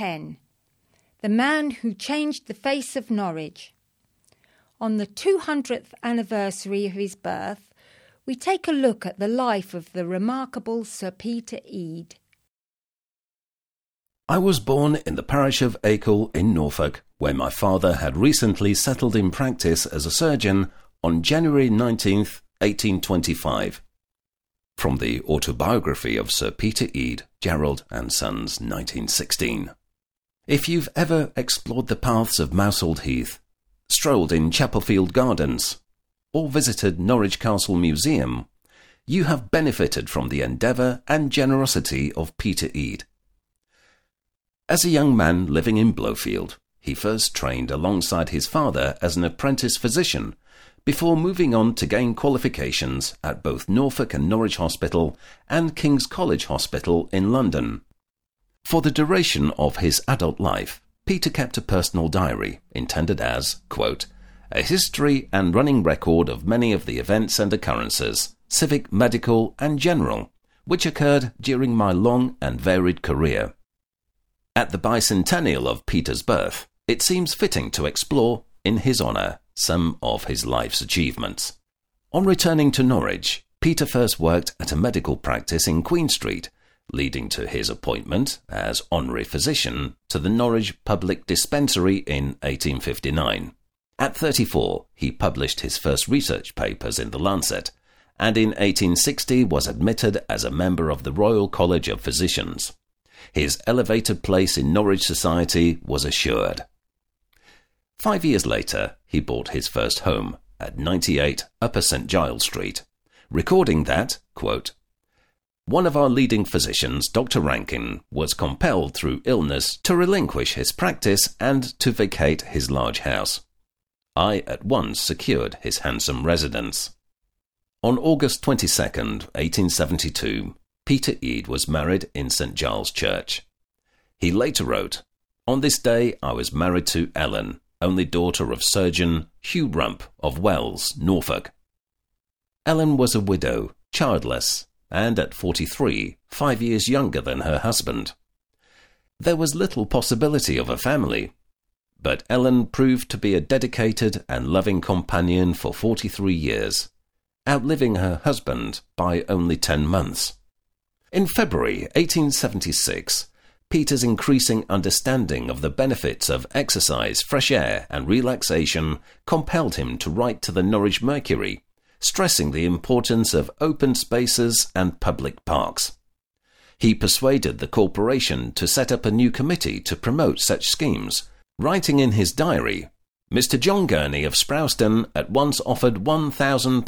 Penn, the man who changed the face of Norwich. On the 200th anniversary of his birth, we take a look at the life of the remarkable Sir Peter Ede. I was born in the parish of Acle in Norfolk, where my father had recently settled in practice as a surgeon on January 19th, 1825. From the autobiography of Sir Peter Ede, Gerald and Sons, 1916. If you've ever explored the paths of Mousehold Heath, strolled in Chapelfield Gardens, or visited Norwich Castle Museum, you have benefited from the endeavour and generosity of Peter Ede. As a young man living in Blowfield, he first trained alongside his father as an apprentice physician, before moving on to gain qualifications at both Norfolk and Norwich Hospital and King's College Hospital in London. For the duration of his adult life, Peter kept a personal diary intended as, quote, a history and running record of many of the events and occurrences, civic, medical, and general, which occurred during my long and varied career. At the bicentennial of Peter's birth, it seems fitting to explore, in his honour, some of his life's achievements. On returning to Norwich, Peter first worked at a medical practice in Queen Street, leading to his appointment as honorary physician to the Norwich Public Dispensary in 1859. At 34, he published his first research papers in the Lancet, and in 1860 was admitted as a member of the Royal College of Physicians. His elevated place in Norwich society was assured. 5 years later, he bought his first home at 98 Upper St Giles Street, recording that, quote, one of our leading physicians, Dr. Rankin, was compelled through illness to relinquish his practice and to vacate his large house. I at once secured his handsome residence. On August 22, 1872, Peter Ede was married in St Giles Church. He later wrote, on this day I was married to Ellen, only daughter of surgeon Hugh Rump of Wells, Norfolk. Ellen was a widow, childless, and at 43, 5 years younger than her husband. There was little possibility of a family, but Ellen proved to be a dedicated and loving companion for 43 years, outliving her husband by only 10 months. In February 1876, Peter's increasing understanding of the benefits of exercise, fresh air, and relaxation compelled him to write to the Norwich Mercury, stressing the importance of open spaces and public parks. He persuaded the corporation to set up a new committee to promote such schemes, writing in his diary, Mr. John Gurney of Sprowston at once offered £1,000,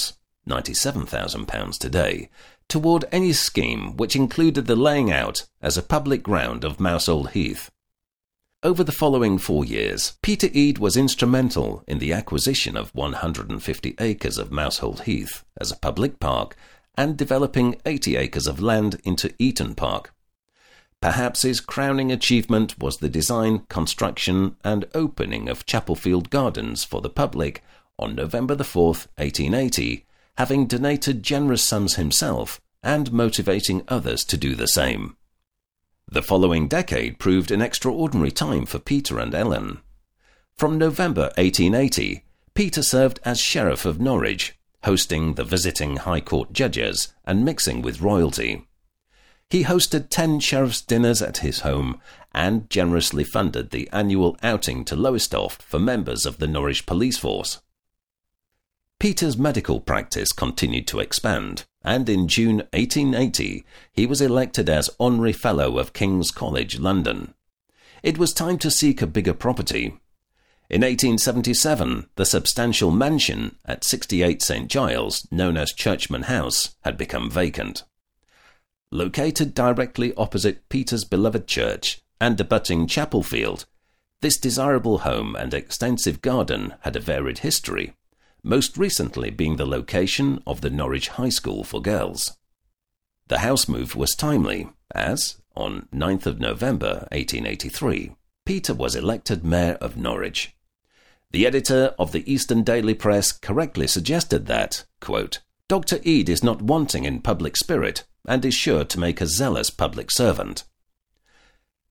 £97,000 today, toward any scheme which included the laying out as a public ground of Mousehold Heath. Over the following 4 years, Peter Ede was instrumental in the acquisition of 150 acres of Mousehold Heath as a public park and developing 80 acres of land into Eaton Park. Perhaps his crowning achievement was the design, construction and opening of Chapelfield Gardens for the public on November 4th, 1880, having donated generous sums himself and motivating others to do the same. The following decade proved an extraordinary time for Peter and Ellen. From November 1880, Peter served as Sheriff of Norwich, hosting the visiting High Court judges and mixing with royalty. He hosted 10 sheriff's dinners at his home and generously funded the annual outing to Lowestoft for members of the Norwich police force. Peter's medical practice continued to expand, and in June 1880 he was elected as Honorary Fellow of King's College, London. It was time to seek a bigger property. In 1877, the substantial mansion at 68 St Giles, known as Churchman House, had become vacant. Located directly opposite Peter's beloved church and abutting Chapelfield, this desirable home and extensive garden had a varied history, most recently being the location of the Norwich High School for Girls. The house move was timely, as, on 9th of November 1883, Peter was elected Mayor of Norwich. The editor of the Eastern Daily Press correctly suggested that, quote, Dr. Ede is not wanting in public spirit and is sure to make a zealous public servant.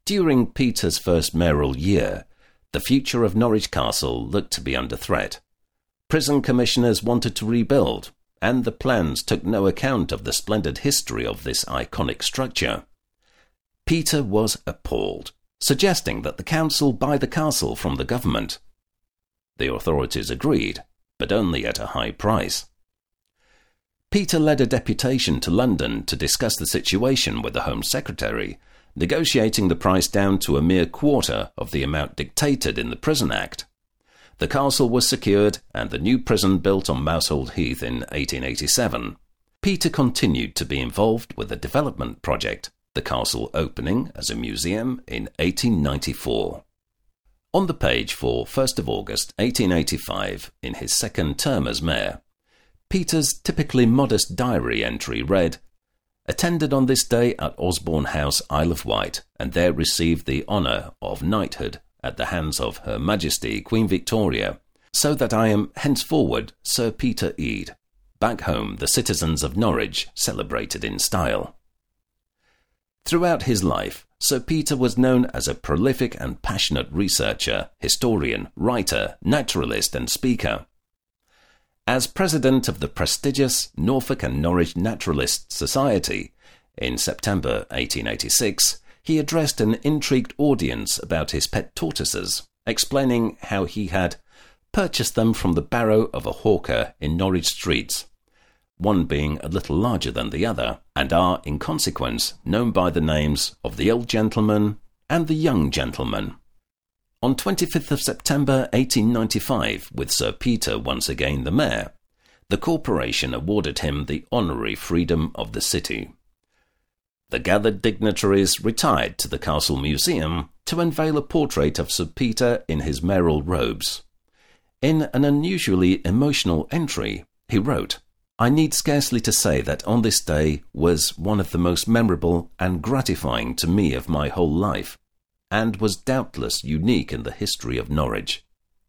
During Peter's first mayoral year, the future of Norwich Castle looked to be under threat. Prison commissioners wanted to rebuild, and the plans took no account of the splendid history of this iconic structure. Peter was appalled, suggesting that the council buy the castle from the government. The authorities agreed, but only at a high price. Peter led a deputation to London to discuss the situation with the Home Secretary, negotiating the price down to a mere quarter of the amount dictated in the Prison Act. The castle was secured and the new prison built on Moushold Heath in 1887. Peter continued to be involved with the development project, the castle opening as a museum in 1894. On the page for 1st of August 1885, in his second term as mayor, Peter's typically modest diary entry read, "Attended on this day at Osborne House, Isle of Wight, and there received the honour of knighthood at the hands of Her Majesty Queen Victoria, so that I am henceforward Sir Peter Ede. Back home the citizens of Norwich celebrated in style." Throughout his life, Sir Peter was known as a prolific and passionate researcher, historian, writer, naturalist and speaker. As president of the prestigious Norfolk and Norwich Naturalist Society, in September 1886, he addressed an intrigued audience about his pet tortoises, explaining how he had purchased them from the barrow of a hawker in Norwich streets, one being a little larger than the other, and are, in consequence, known by the names of the Old Gentleman and the Young Gentleman. On 25th of September 1895, with Sir Peter once again the mayor, the corporation awarded him the honorary freedom of the city. The gathered dignitaries retired to the Castle Museum to unveil a portrait of Sir Peter in his mayoral robes. In an unusually emotional entry, he wrote, "I need scarcely to say that on this day was one of the most memorable and gratifying to me of my whole life, and was doubtless unique in the history of Norwich."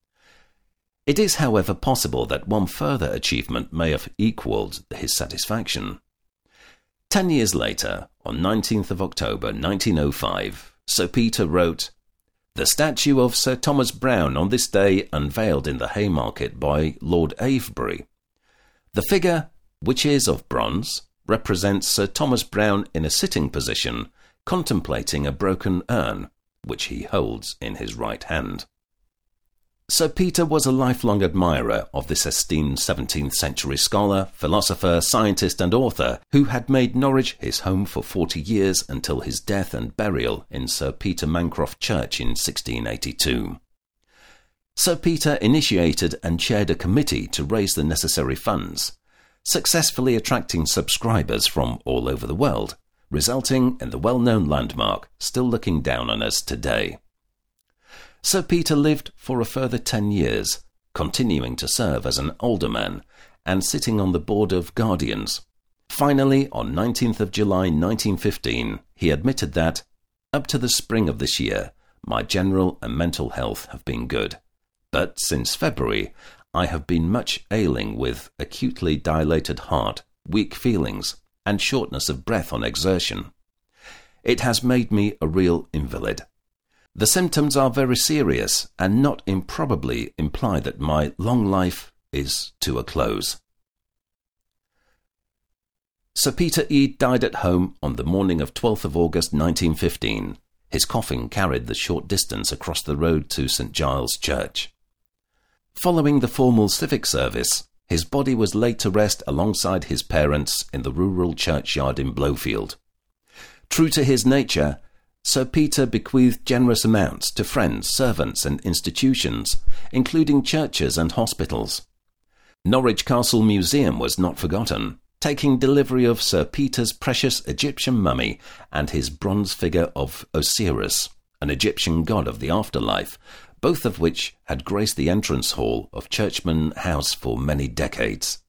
It is, however, possible that one further achievement may have equalled his satisfaction. 10 years later, on 19th of October 1905, Sir Peter wrote, "The statue of Sir Thomas Browne on this day unveiled in the Haymarket by Lord Avebury. The figure, which is of bronze, represents Sir Thomas Browne in a sitting position, contemplating a broken urn, which he holds in his right hand." Sir Peter was a lifelong admirer of this esteemed 17th century scholar, philosopher, scientist and author who had made Norwich his home for 40 years until his death and burial in Sir Peter Mancroft Church in 1682. Sir Peter initiated and chaired a committee to raise the necessary funds, successfully attracting subscribers from all over the world, resulting in the well-known landmark still looking down on us today. Sir Peter lived for a further 10 years, continuing to serve as an alderman and sitting on the Board of Guardians. Finally, on 19th of July 1915, he admitted that, "Up to the spring of this year, my general and mental health have been good, but since February I have been much ailing with acutely dilated heart, weak feelings, and shortness of breath on exertion. It has made me a real invalid. The symptoms are very serious and not improbably imply that my long life is to a close." Sir Peter Ede died at home on the morning of 12th of August 1915. His coffin carried the short distance across the road to St Giles Church. Following the formal civic service, his body was laid to rest alongside his parents in the rural churchyard in Blowfield. True to his nature, Sir Peter bequeathed generous amounts to friends, servants and institutions, including churches and hospitals. Norwich Castle Museum was not forgotten, taking delivery of Sir Peter's precious Egyptian mummy and his bronze figure of Osiris, an Egyptian god of the afterlife, both of which had graced the entrance hall of Churchman House for many decades.